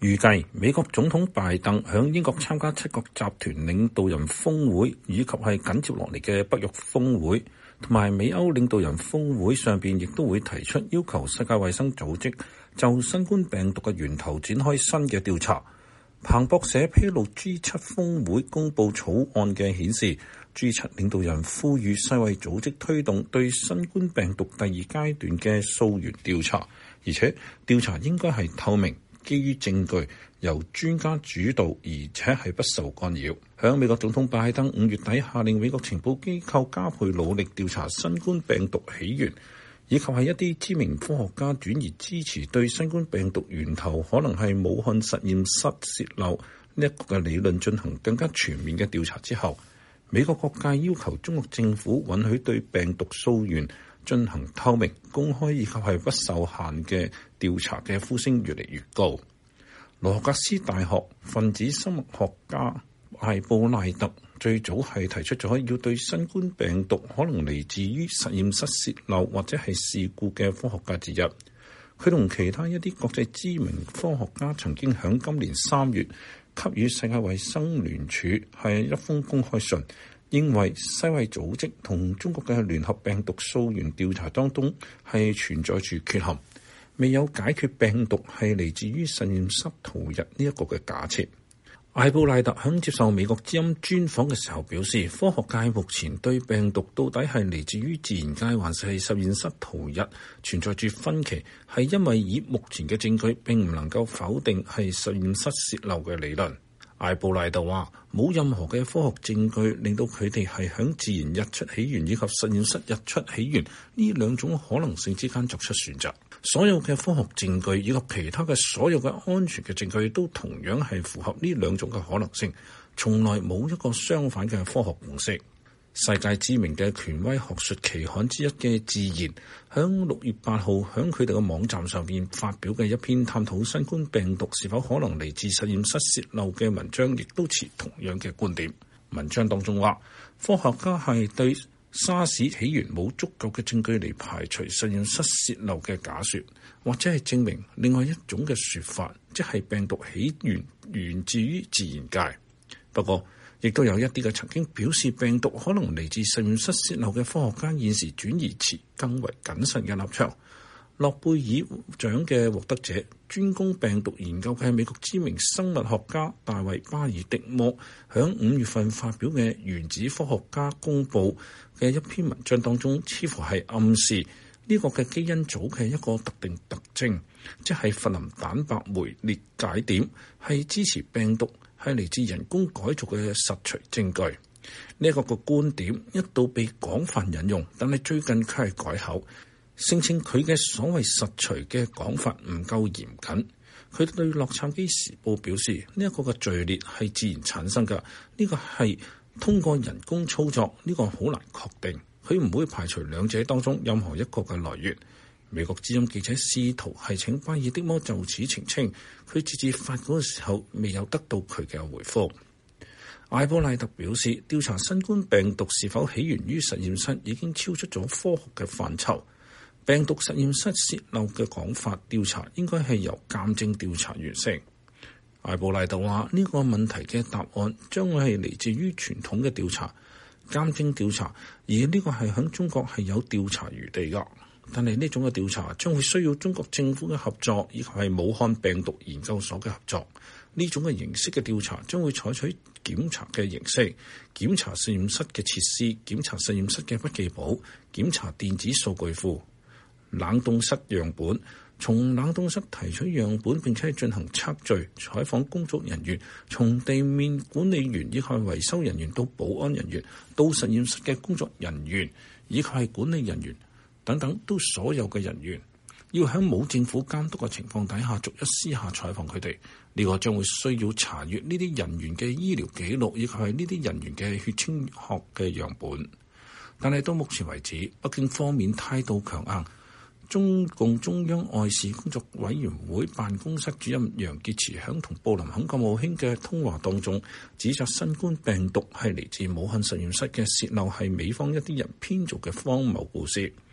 預計美國總統拜登響英國參加七國集團領導人峰會，以及係緊接落嚟嘅北約峰會同埋美歐領導人峰會上邊，亦都會提出要求世界衛生組織就新冠病毒嘅源頭展開新嘅調查。彭博社披露 G7 峰會公佈草案嘅顯示，G7 領導人呼籲世衛組織推動對新冠病毒第二階段嘅溯源調查，而且調查應該係透明、基於證據、由專家主導，而且係不受干擾。響美國總統拜登5月底下令美國情報機構加倍努力調查新冠病毒起源，以及係一啲知名科學家轉移支持對新冠病毒源頭可能係武漢實驗室洩漏呢一個嘅理論進行更加全面嘅調查之後，美國各界要求中國政府允許對病毒溯源進行透明、公開以及係不受限嘅調查嘅呼聲越嚟越高。羅格斯大學分子生物學家艾布賴特最早係提出咗要對新冠病毒可能嚟自於實驗室洩漏或者係事故嘅科學家之一。佢同其他一啲國際知名科學家曾經喺今年3月給予世界衛生聯署係一封公開信，認為世衛組織同中國嘅聯合病毒溯源調查當中係存在住缺陷，未有解決病毒係嚟自於實驗室逃逸呢一個嘅假設。艾布賴特喺接受美國之音專訪嘅時候表示，科學界目前對病毒到底係嚟自於自然界還是係實驗室逃逸存在住分歧，係因為以目前嘅證據並唔能夠否定係實驗室洩漏嘅理論。艾布賴特話冇任何嘅科學證據令到佢哋係響自然日出起源以及實驗室日出起源呢兩種可能性之間作出選擇。所有嘅科學證據以及其他嘅所有嘅安全嘅證據都同樣係符合呢兩種嘅可能性，從來冇一個相反嘅科學共識。世界知名嘅權威學術期刊之一嘅《自然》響6月8號響佢哋嘅網站上邊發表嘅一篇探討新冠病毒是否可能嚟自實驗室洩漏嘅文章，亦都持同樣嘅觀點。文章當中話，科學家係對沙士起源冇足夠嘅證據嚟排除實驗室洩漏嘅假說，或者係證明另外一種嘅說法，即係病毒起源自於自然界。不過亦都有一啲嘅曾經表示病毒可能嚟自實驗室洩漏嘅科學家，現時轉移持更為謹慎嘅立場。諾貝爾獎嘅獲得者，專攻病毒研究嘅美國知名生物學家大衛巴爾迪莫，響5月份發表嘅《原子科學家公佈》嘅一篇文章當中，似乎係暗示呢個嘅基因組嘅一個特定特徵，即係弗林蛋白酶裂解點，係支持病毒係嚟自人工改造嘅實錘證據。呢一個嘅觀點一度被廣泛引用，但係最近卻係改口，聲稱佢嘅所謂實錘嘅講法唔夠嚴謹。佢對洛杉磯時報表示，呢一個嘅序列係自然產生㗎，呢個係通過人工操作，呢個好難確定。佢唔會排除兩者當中任何一個嘅來源。美國之音記者試圖係請巴爾的摩就此澄清，佢直至發稿嘅時候未有得到佢嘅回覆。艾布賴特表示，調查新冠病毒是否起源於實驗室已經超出咗科學嘅範疇。病毒實驗室洩漏嘅講法調查應該係由鑑證調查完成。艾布賴特話呢個問題嘅答案將會係嚟自於傳統嘅調查、鑑證調查，而呢個係喺中國係有調查餘地㗎。但係呢種嘅調查將會需要中國政府嘅合作，以及係武漢病毒研究所嘅合作。呢種嘅形式嘅調查將會採取檢查嘅形式，檢查實驗室嘅設施，檢查實驗室嘅筆記簿，檢查電子數據庫、冷凍室樣本，從冷凍室提取樣本並且進行測序，採訪工作人員，從地面管理員以及維修人員到保安人員，到實驗室嘅工作人員以及係管理人員等等，都所有嘅人員要喺冇政府監督嘅情況底下逐一私下採訪佢哋。呢個將會需要查閱呢啲人員嘅醫療記錄，以及係呢啲人員嘅血清學嘅樣本。但係到目前為止，北京方面態度強硬。中共中央外事工作委員會辦公室主任楊潔篪響同布林肯國務卿嘅通話當中，指責新冠病毒係嚟自武漢實驗室嘅洩漏係美方一啲人編造嘅荒謬故事。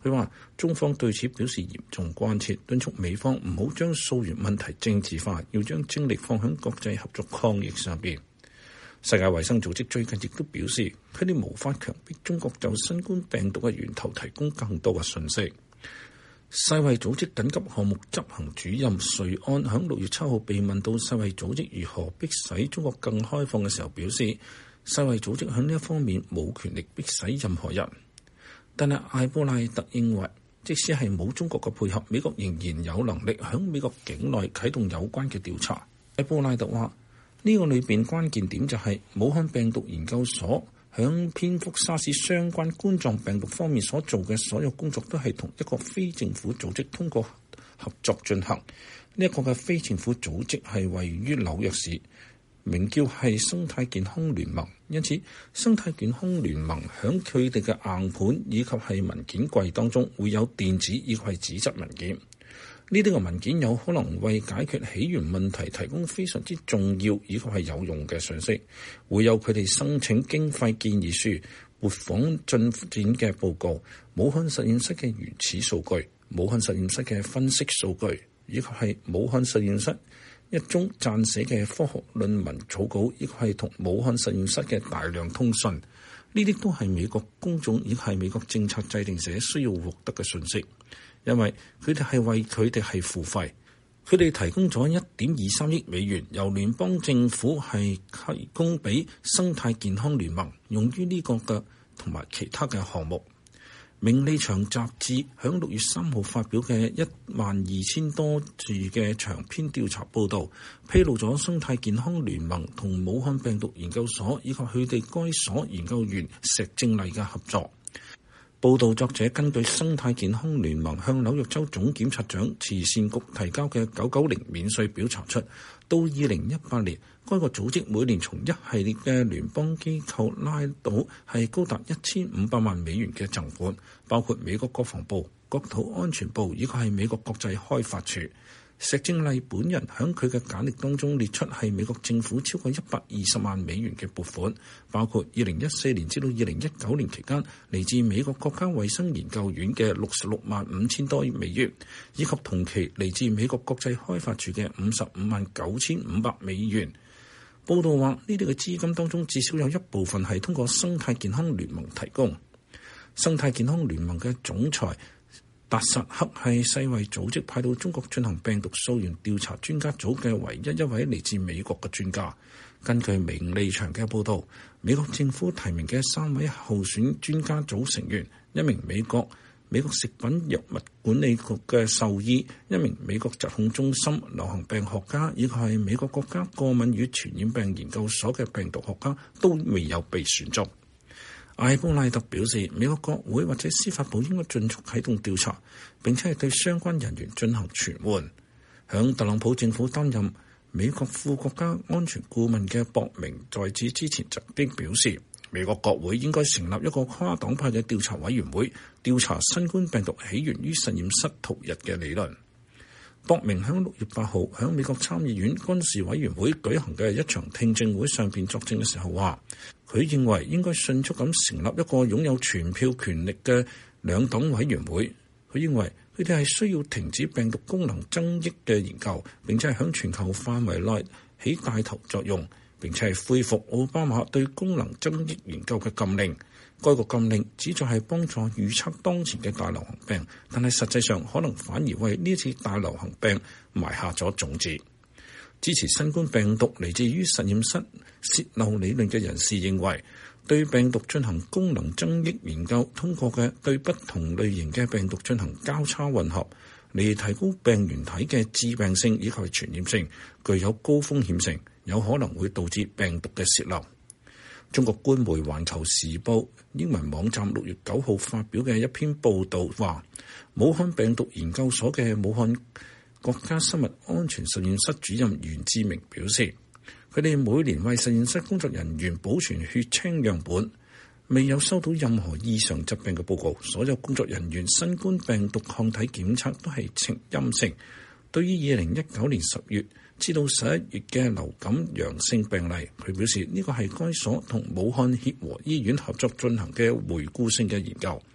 佢話中方對此表示嚴重關切，敦促美方唔好將溯源問題政治化，要將精力放喺國際合作抗疫上邊。世界衛生組織最近亦都表示，佢哋無法強迫中國就新冠病毒嘅源頭提供更多嘅信息。世衛組織緊急項目執行主任瑞安喺6月7號被問到世衛組織如何迫使中國更開放嘅時候，表示世衛組織喺呢一方面冇權力迫使任何人。但係艾布賴特認為，即使係冇中國嘅配合，美國仍然有能力喺美國境內啟動有關嘅調查。艾布賴特話：呢個裏邊關鍵點就係武漢病毒研究所響蝙蝠沙士相關冠狀病毒方面所做嘅所有工作，都係同一個非政府組織通過合作進行。呢一個嘅非政府組織係位於紐約市，名叫係生態健康聯盟。因此，生態健康聯盟響佢哋嘅硬盤以及係文件櫃當中會有電子以及係紙質文件。呢啲嘅文件有可能為解決起源問題提供非常之重要以及係有用嘅信息，會有佢哋申請經費建議書、撥款進展嘅報告、武漢實驗室嘅原始數據、武漢實驗室嘅分析數據，以及係武漢實驗室一宗撰寫嘅科學論文草稿，亦係同武漢實驗室嘅大量通訊。呢啲都係美國公眾亦係美國政策制定者需要獲得嘅信息。因為佢哋係為佢哋係付費，佢哋提供咗1.23億美元，由聯邦政府係提供俾生態健康聯盟用於呢個嘅同埋其他嘅項目。名利場雜誌響6月3號發表嘅12000多字嘅長篇調查報導，披露咗生態健康聯盟同武漢病毒研究所以及佢哋該所研究員石正麗嘅合作。報道作者根據生態健康聯盟向紐約州總檢察長慈善局提交嘅990免稅表查出，到2018年，該個組織每年從一系列嘅聯邦機構拉到係高達1500萬美元嘅贈款，包括美國國防部、國土安全部以及係美國國際開發署。石正麗本人喺佢嘅簡歷當中列出係美國政府超過120萬美元嘅撥款，包括2014年至到2019年期間嚟自美國國家衛生研究院嘅66萬5千多美元，以及同期嚟自美國國際開發署嘅55萬9500美元。報道話呢啲嘅資金當中至少有一部分係通過生態健康聯盟提供。生態健康聯盟嘅總裁達薩克係世衛組織派到中國進行病毒溯源調查專家組嘅唯一一位嚟自美國嘅專家。根據名利場嘅報導，美國政府提名嘅3位候選專家組成員，一名美國食品藥物管理局嘅獸醫，一名美國疾控中心流行病學家，以及係美國國家過敏與傳染病研究所嘅病毒學家，都未有被選中。艾布賴特表示，美國國會或者司法部應該盡速啟動調查，並且係對相關人員進行傳喚。響特朗普政府擔任美國副國家安全顧問嘅博明在此之前曾經表示，美國國會應該成立一個跨黨派嘅調查委員會，調查新冠病毒起源於實驗室逃逸嘅理論。博明喺6月8號喺美國參議院軍事委員會舉行嘅一場聽證會上邊作證嘅時候話，佢認為應該迅速咁成立一個擁有全票權力嘅兩黨委員會。佢認為佢哋係需要停止病毒功能增益嘅研究，並且係響全球範圍內起帶頭作用，並且係恢復奧巴馬對功能增益研究嘅禁令。該個禁令旨在係幫助預測當前嘅大流行病，但係實際上可能反而為呢次大流行病埋下咗種子。支持新冠病毒嚟自於實驗室洩漏理論嘅人士認為，對病毒進行功能增益研究，通過嘅對不同類型嘅病毒進行交叉混合，嚟提高病原體嘅致病性以及傳染性，具有高風險性，有可能會導致病毒嘅洩漏。中國官媒《環球時報》英文網站6月9號發表嘅一篇報導話，武漢病毒研究所嘅武漢國家生物安全實驗室主任袁志明表示，佢哋每年為實驗室工作人員保存血清樣本，未有收到任何異常疾病嘅報告。所有工作人員新冠病毒抗體檢測都係呈陰性。對於2019年10月至到11月嘅流感陽性病例，佢表示呢個係該所同武漢協和醫院合作進行嘅回顧性嘅研究。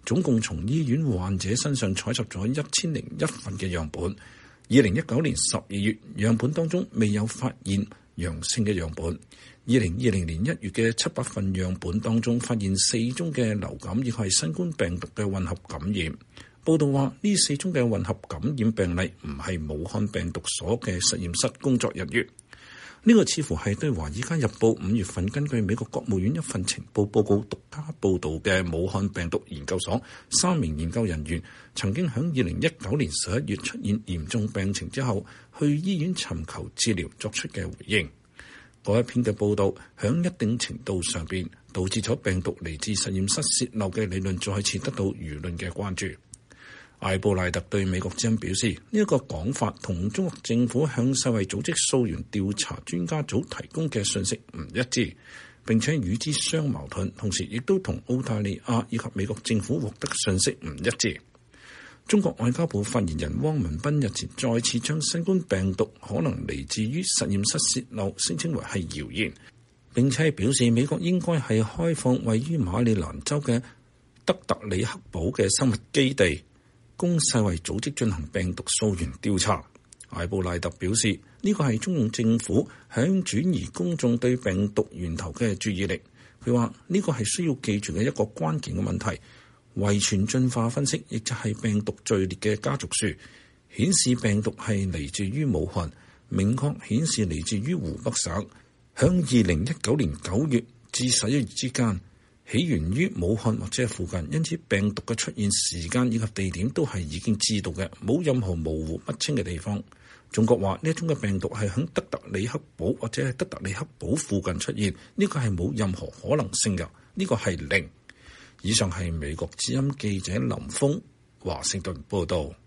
總共從醫院患者身上採集咗1001份嘅樣本。2019年12月，樣本當中未有發現陽性嘅樣本。2020年1月嘅700份樣本當中，發現4宗嘅流感亦係新冠病毒嘅混合感染。報道話，呢4宗嘅混合感染病例唔係武漢病毒所嘅實驗室工作人員。呢個似乎係對《華爾街日報》5月份根據美國國務院一份情報報告獨家報導嘅武漢病毒研究所3名研究人員曾經喺2019年11月出現嚴重病情之後，去醫院尋求治療作出嘅回應。嗰一篇嘅報導喺一定程度上邊導致咗病毒嚟自實驗室洩漏嘅理論再次得到輿論嘅關注。艾布賴特對美國之音表示，呢一個講法同中國政府向世衛組織溯源調查專家組提供嘅信息唔一致，並且與之相矛盾，同時亦都同澳大利亞以及美國政府獲得信息唔一致。中國外交部發言人汪文斌日前再次將新冠病毒可能嚟自於實驗室洩漏聲稱為係謠言，並且表示美國應該係開放位於馬里蘭州嘅德特里克堡嘅生物基地，供世衛組織進行病毒溯源調查。艾布賴特表示，呢個係中共政府響轉移公眾對病毒源頭嘅注意力。佢話呢個係需要記住嘅一個關鍵嘅問題。遺傳進化分析，亦就係病毒序列嘅家族樹，顯示病毒係嚟自於武漢，明確顯示嚟自於湖北省，響2019年9月至11月之間，起源於武漢或者附近，因此病毒嘅出現時間以及地點都係已經知道嘅，冇任何模糊不清嘅地方。中國話呢一種嘅病毒係響德特里克堡或者係德特里克堡附近出現，呢個係冇任何可能性嘅，呢個係零。以上係美國之音記者林峰華盛頓報道。